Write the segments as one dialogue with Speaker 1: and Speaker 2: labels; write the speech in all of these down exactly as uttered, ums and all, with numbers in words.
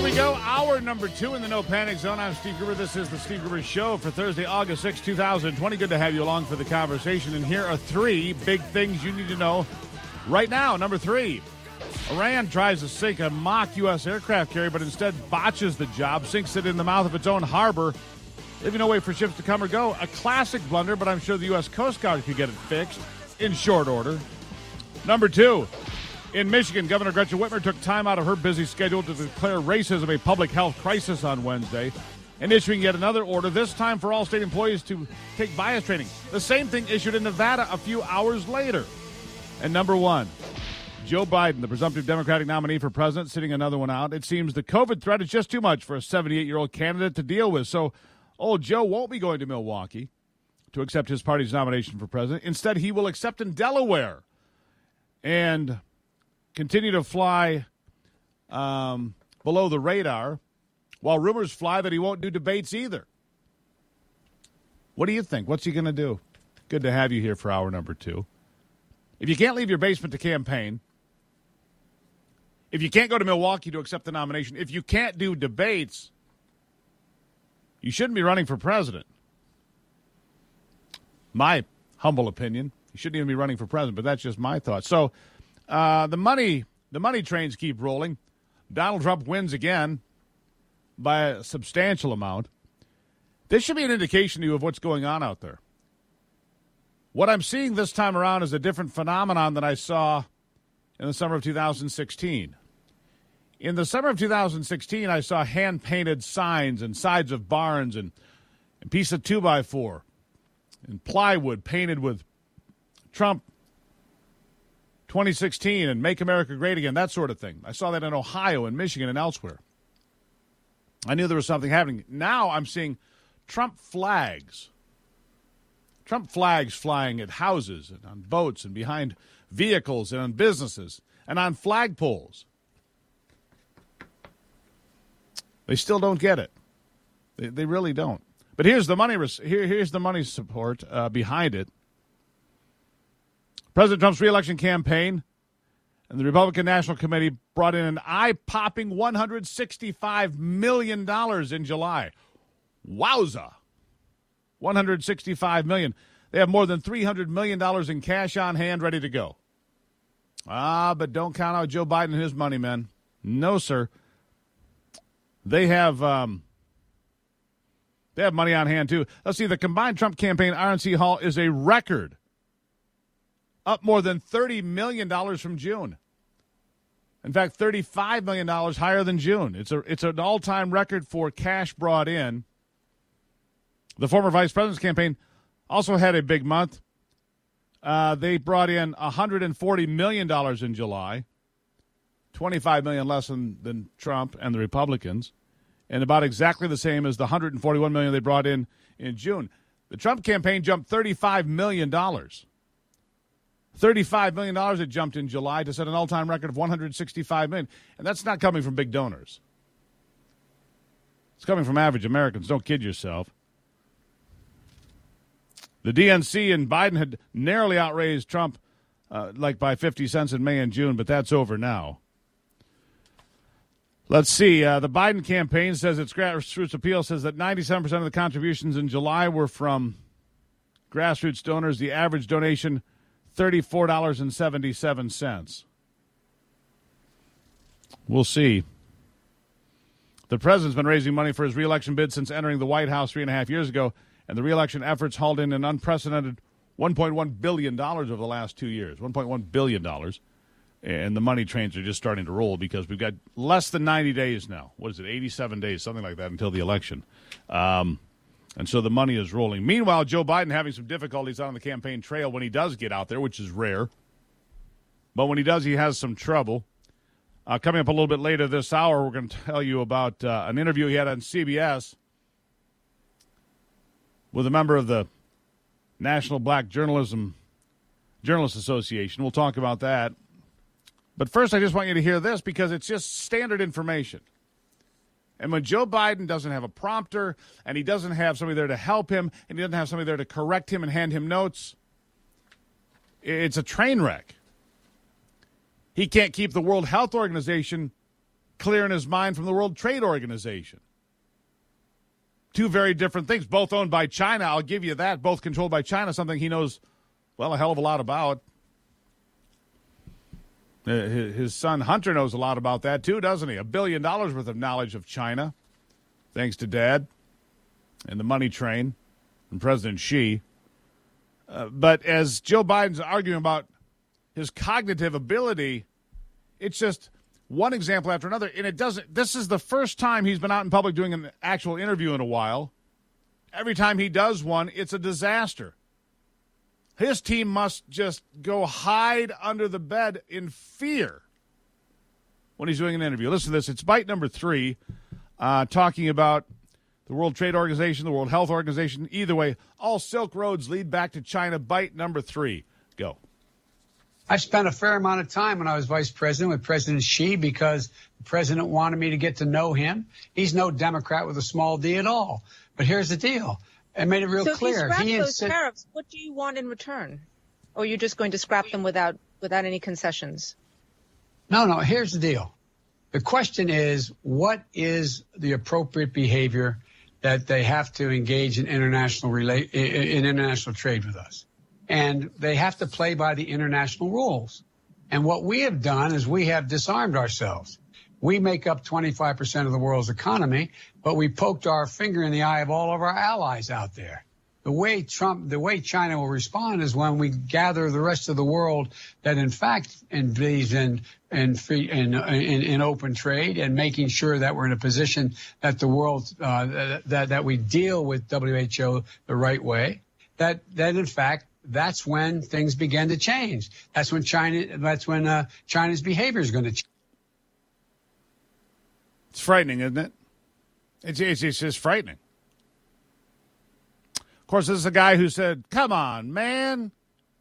Speaker 1: Here we go, hour number two in the No Panic Zone. I'm Steve Gruber. This is the Steve Gruber Show for Thursday, August sixth, twenty twenty. Good to have you along for the conversation. And here are three big things you need to know right now. Number three, Iran tries to sink a mock U S aircraft carrier, but instead botches the job, sinks it in the mouth of its own harbor, leaving no way for ships to come or go. A classic blunder, but I'm sure the U S Coast Guard could get it fixed in short order. Number two, in Michigan, Governor Gretchen Whitmer took time out of her busy schedule to declare racism a public health crisis on Wednesday and issuing yet another order, this time for all state employees to take bias training. The same thing issued in Nevada a few hours later. And number one, Joe Biden, the presumptive Democratic nominee for president, sitting another one out. It seems the COVID threat is just too much for a seventy-eight-year-old candidate to deal with. So old Joe won't be going to Milwaukee to accept his party's nomination for president. Instead, he will accept in Delaware and continue to fly um, below the radar, while rumors fly that he won't do debates either. What do you think? What's he going to do? Good to have you here for hour number two. If you can't leave your basement to campaign, if you can't go to Milwaukee to accept the nomination, if you can't do debates, you shouldn't be running for president. My humble opinion. You shouldn't even be running for president, but that's just my thought. So, Uh, the money the money trains keep rolling. Donald Trump wins again by a substantial amount. This should be an indication to you of what's going on out there. What I'm seeing this time around is a different phenomenon than I saw in the summer of two thousand sixteen. In the summer of two thousand sixteen, I saw hand-painted signs and sides of barns and a piece of two by four and plywood painted with Trump twenty sixteen and Make America Great Again, that sort of thing. I saw that in Ohio and Michigan and elsewhere. I knew there was something happening. Now I'm seeing Trump flags. Trump flags flying at houses and on boats and behind vehicles and on businesses and on flagpoles. They still don't get it. They, they really don't. But here's the money. Here, here's the money support uh, behind it. President Trump's reelection campaign and the Republican National Committee brought in an eye-popping one hundred sixty-five million dollars in July. Wowza. one hundred sixty-five million dollars. They have more than three hundred million dollars in cash on hand ready to go. Ah, but don't count out Joe Biden and his money, men. No, sir. They have um, they have money on hand, too. Let's see, the combined Trump campaign R N C haul is a record. Up more than thirty million dollars from June. In fact, thirty-five million dollars higher than June. It's a it's an all-time record for cash brought in. The former vice president's campaign also had a big month. Uh, they brought in one hundred forty million dollars in July, twenty-five million dollars less than, than Trump and the Republicans, and about exactly the same as the one hundred forty-one million dollars they brought in in June. The Trump campaign jumped thirty-five million dollars. thirty-five million dollars it jumped in July to set an all-time record of one hundred sixty-five million dollars. And that's not coming from big donors. It's coming from average Americans. Don't kid yourself. The D N C and Biden had narrowly outraised Trump uh, like by fifty cents in May and June, but that's over now. Let's see. Uh, the Biden campaign says its grassroots appeal says that ninety-seven percent of the contributions in July were from grassroots donors. The average donation thirty-four dollars and seventy-seven cents. We'll see. The president's been raising money for his reelection bid since entering the White House three and a half years ago, and the reelection efforts hauled in an unprecedented one point one billion dollars over the last two years, one point one billion dollars. And the money trains are just starting to roll because we've got less than ninety days now. What is it, eighty-seven days, something like that, until the election. Um, and so the money is rolling. Meanwhile, Joe Biden having some difficulties on the campaign trail when he does get out there, which is rare. But when he does, he has some trouble. Uh, coming up a little bit later this hour, we're going to tell you about uh, an interview he had on C B S with a member of the National Black Journalism Journalists Association. We'll talk about that. But first, I just want you to hear this because it's just standard information. And when Joe Biden doesn't have a prompter and he doesn't have somebody there to help him and he doesn't have somebody there to correct him and hand him notes, it's a train wreck. He can't keep the World Health Organization clear in his mind from the World Trade Organization. Two very different things, both owned by China. I'll give you that. Both controlled by China, something he knows, well, a hell of a lot about. Uh, his, his son Hunter knows a lot about that, too, doesn't he? A billion dollars worth of knowledge of China, thanks to Dad and the money train and President Xi. Uh, but as Joe Biden's arguing about his cognitive ability, it's just one example after another. And it doesn't, this is the first time he's been out in public doing an actual interview in a while. Every time he does one, it's a disaster. His team must just go hide under the bed in fear when he's doing an interview. Listen to this. It's bite number three, uh, talking about the World Trade Organization, the World Health Organization. Either way, all Silk Roads lead back to China. Bite number three. Go.
Speaker 2: I spent a fair amount of time when I was vice president with President Xi because the president wanted me to get to know him. He's no Democrat with a small d at all. But here's the deal. I made it real
Speaker 3: so
Speaker 2: clear.
Speaker 3: So if you scrap those
Speaker 2: insi-
Speaker 3: tariffs, what do you want in return? Or are you just going to scrap them without without any concessions?
Speaker 2: No, no. Here's the deal. The question is, what is the appropriate behavior that they have to engage in international rela- in international trade with us? And they have to play by the international rules. And what we have done is we have disarmed ourselves. We make up twenty-five percent of the world's economy, but we poked our finger in the eye of all of our allies out there. The way Trump, the way China will respond is when we gather the rest of the world that, in fact, believes in in free in, in in open trade and making sure that we're in a position that the world uh, that that we deal with W H O the right way. That that in fact. That's when things begin to change. That's when China. That's when uh, China's behavior is going to change.
Speaker 1: It's frightening, isn't it? It's, it's it's just frightening. Of course, this is a guy who said, "Come on, man.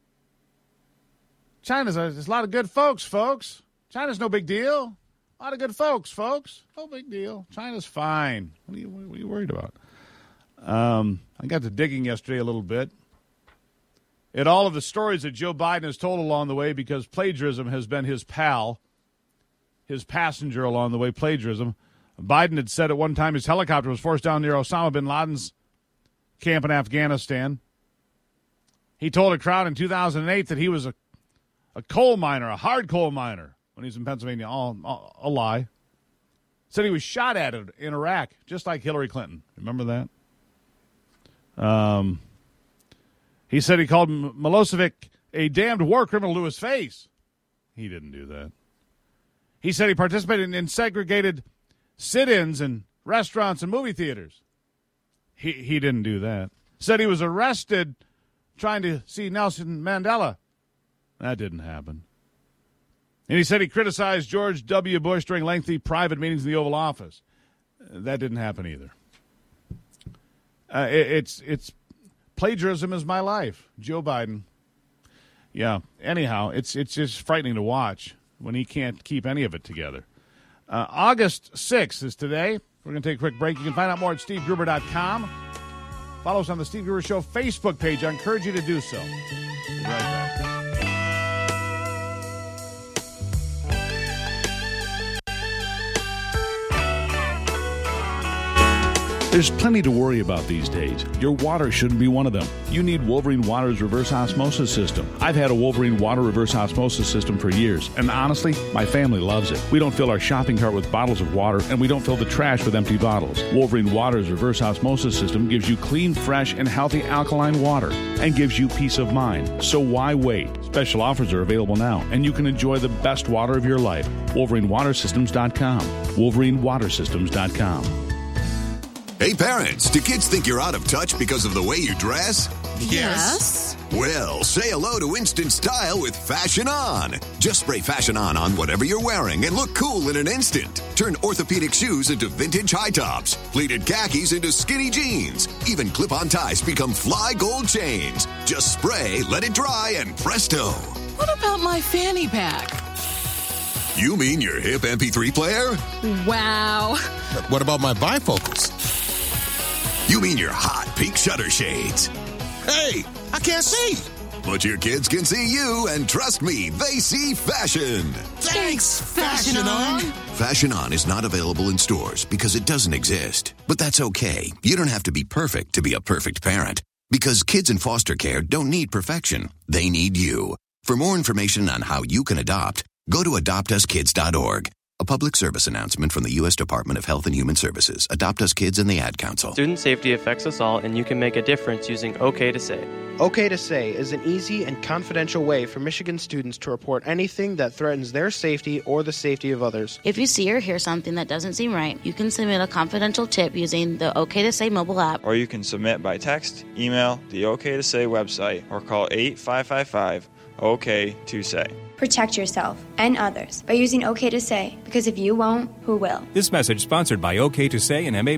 Speaker 1: China's a, there's a lot of good folks, folks. China's no big deal. A lot of good folks, folks. No big deal. China's fine. What are you, what are you worried about?" Um, I got to digging yesterday a little bit at all of the stories that Joe Biden has told along the way, because plagiarism has been his pal, his passenger along the way, plagiarism. Biden had said at one time his helicopter was forced down near Osama bin Laden's camp in Afghanistan. He told a crowd in two thousand eight that he was a, a coal miner, a hard coal miner, when he was in Pennsylvania. All, all a lie. Said he was shot at it in Iraq, just like Hillary Clinton. Remember that? Um... He said he called Milosevic a damned war criminal to his face. He didn't do that. He said he participated in segregated sit-ins in restaurants and movie theaters. He he didn't do that. Said he was arrested trying to see Nelson Mandela. That didn't happen. And he said he criticized George W. Bush during lengthy private meetings in the Oval Office. That didn't happen either. Uh, it, it's it's... Plagiarism is my life. Joe Biden. Yeah. Anyhow, it's it's just frightening to watch when he can't keep any of it together. Uh, August sixth is today. We're going to take a quick break. You can find out more at steve gruber dot com. Follow us on the Steve Gruber Show Facebook page. I encourage you to do so. We'll be right back.
Speaker 4: There's plenty to worry about these days. Your water shouldn't be one of them. You need Wolverine Water's reverse osmosis system. I've had a Wolverine Water reverse osmosis system for years, and honestly, my family loves it. We don't fill our shopping cart with bottles of water, and we don't fill the trash with empty bottles. Wolverine Water's reverse osmosis system gives you clean, fresh, and healthy alkaline water and gives you peace of mind. So why wait? Special offers are available now, and you can enjoy the best water of your life. Wolverine Water Systems dot com. Wolverine Water Systems dot com.
Speaker 5: Hey parents, do kids think you're out of touch because of the way you dress?
Speaker 6: Yes.
Speaker 5: Well, say hello to instant style with Fashion On. Just spray Fashion On on whatever you're wearing and look cool in an instant. Turn orthopedic shoes into vintage high tops, pleated khakis into skinny jeans. Even clip-on ties become fly gold chains. Just spray, let it dry, and presto.
Speaker 6: What about my fanny pack?
Speaker 5: You mean your hip M P three player?
Speaker 6: Wow.
Speaker 7: What about my bifocals?
Speaker 5: You mean your hot pink shutter shades?
Speaker 7: Hey, I can't see.
Speaker 5: But your kids can see you, and trust me, they see fashion.
Speaker 7: Thanks, Fashion On.
Speaker 5: Fashion On is not available in stores because it doesn't exist. But that's okay. You don't have to be perfect to be a perfect parent. Because kids in foster care don't need perfection. They need you. For more information on how you can adopt, go to adopt us kids dot org. A public service announcement from the U S Department of Health and Human Services, Adopt Us Kids, and the Ad Council.
Speaker 8: Student safety affects us all, and you can make a difference using OK to Say.
Speaker 9: OK to Say is an easy and confidential way for Michigan students to report anything that threatens their safety or the safety of others.
Speaker 10: If you see or hear something that doesn't seem right, you can submit a confidential tip using the OK to Say mobile app.
Speaker 11: Or you can submit by text, email, the OK to Say website, or call eight five five five OK to Say.
Speaker 12: Protect yourself and others by using OK to Say, because if you won't, who will?
Speaker 13: This message sponsored by OK to Say and M A